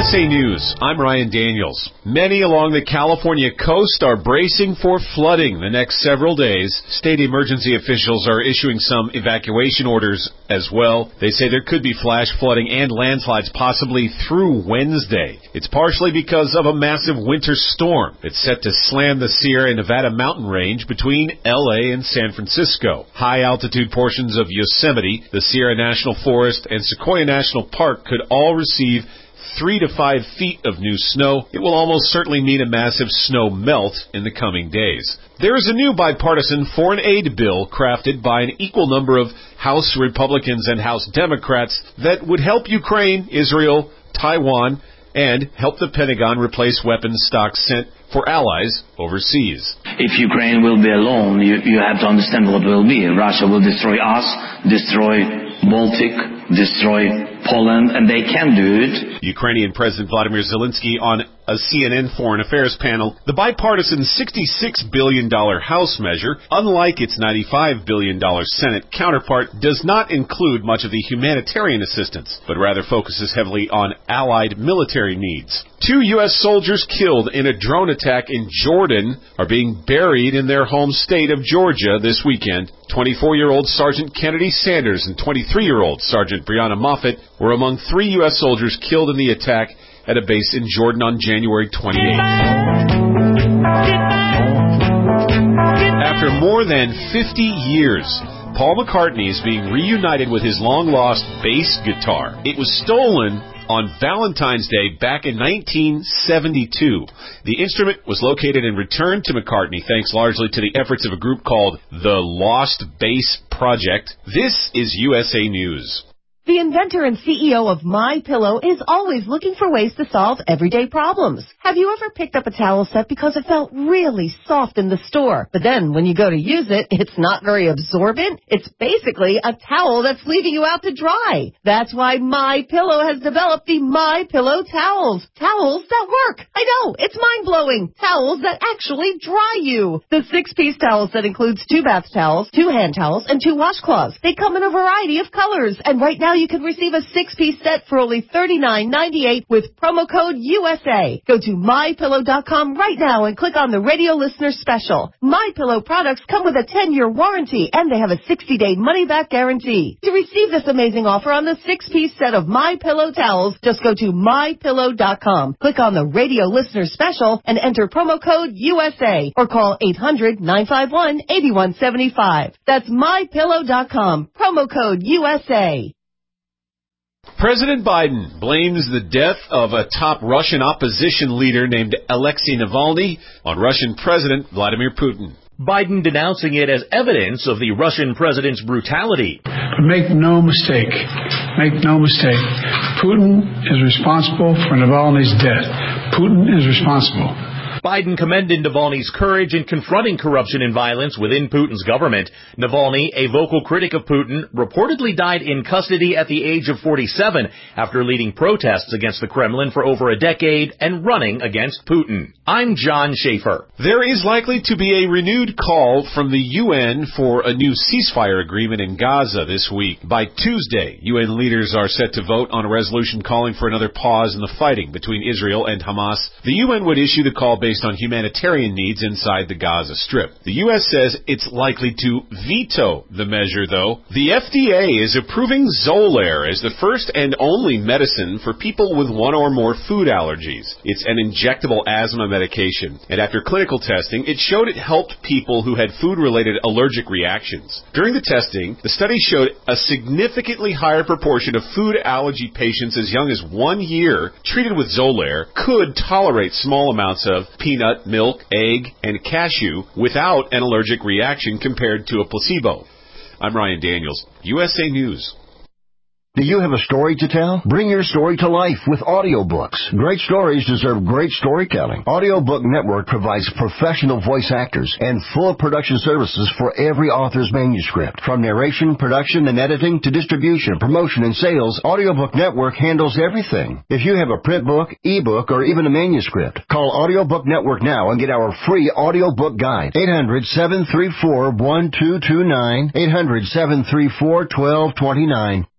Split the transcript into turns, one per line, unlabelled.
USA News, I'm Ryan Daniels. Many along the California coast are bracing for flooding the next several days. State emergency officials are issuing some evacuation orders as well. They say there could be flash flooding and landslides possibly through Wednesday. It's partially because of a massive winter storm. It's set to slam the Sierra Nevada mountain range between LA and San Francisco. High-altitude portions of Yosemite, the Sierra National Forest, and Sequoia National Park could all receive 3 to 5 feet of new snow. It will almost certainly mean a massive snow melt in the coming days. There is a new bipartisan foreign aid bill crafted by an equal number of House Republicans and House Democrats that would help Ukraine, Israel, Taiwan, and help the Pentagon replace weapons stocks sent for allies overseas.
If Ukraine will be alone, you have to understand what will be. Russia will destroy us, destroy Baltic, destroy Poland, and they can do it.
Ukrainian President Vladimir Zelensky on a CNN Foreign Affairs panel. The bipartisan $66 billion House measure, unlike its $95 billion Senate counterpart, does not include much of the humanitarian assistance, but rather focuses heavily on allied military needs. 2 U.S. soldiers killed in a drone attack in Jordan are being buried in their home state of Georgia this weekend. 24-year-old Sergeant Kennedy Sanders and 23-year-old Sergeant Breonna Moffett were among 3 U.S. soldiers killed in the attack at a base in Jordan on January 28th. After more than 50 years, Paul McCartney is being reunited with his long-lost bass guitar. It was stolen on Valentine's Day back in 1972. The instrument was located and returned to McCartney thanks largely to the efforts of a group called the Lost Bass Project. This is USA News.
The inventor and CEO of MyPillow is always looking for ways to solve everyday problems. Have you ever picked up a towel set because it felt really soft in the store, but then when you go to use it, it's not very absorbent? It's basically a towel that's leaving you out to dry. That's why MyPillow has developed the MyPillow towels. Towels that work. I know, it's mind-blowing. Towels that actually dry you. The 6-piece towel set includes 2 bath towels, 2 hand towels, and 2 washcloths. They come in a variety of colors, and right now you can receive a 6-piece set for only $39.98 with promo code USA. Go to MyPillow.com right now and click on the radio listener special. MyPillow products come with a 10-year warranty, and they have a 60-day money-back guarantee. To receive this amazing offer on the 6-piece set of MyPillow towels, just go to MyPillow.com. Click on the radio listener special and enter promo code USA or call 800-951-8175. That's MyPillow.com. Promo code USA.
President Biden blames the death of a top Russian opposition leader named Alexei Navalny on Russian President Vladimir Putin.
Biden denouncing it as evidence of the Russian president's brutality.
But make no mistake, Putin is responsible for Navalny's death. Putin is responsible.
Biden commended Navalny's courage in confronting corruption and violence within Putin's government. Navalny, a vocal critic of Putin, reportedly died in custody at the age of 47 after leading protests against the Kremlin for over a decade and running against Putin. I'm John Schaefer.
There is likely to be a renewed call from the UN for a new ceasefire agreement in Gaza this week. By Tuesday, UN leaders are set to vote on a resolution calling for another pause in the fighting between Israel and Hamas. The UN would issue the call based on humanitarian needs inside the Gaza Strip. The U.S. says it's likely to veto the measure, though. The FDA is approving Xolair as the first and only medicine for people with 1 or more food allergies. It's an injectable asthma medication, and after clinical testing, it showed it helped people who had food-related allergic reactions. During the testing, the study showed a significantly higher proportion of food allergy patients as young as 1 year treated with Xolair could tolerate small amounts of peanut, milk, egg, and cashew without an allergic reaction compared to a placebo. I'm Ryan Daniels, USA News.
Do you have a story to tell? Bring your story to life with audiobooks. Great stories deserve great storytelling. Audiobook Network provides professional voice actors and full production services for every author's manuscript. From narration, production, and editing to distribution, promotion, and sales, Audiobook Network handles everything. If you have a print book, ebook, or even a manuscript, call Audiobook Network now and get our free audiobook guide. 800-734-1229, 800-734-1229.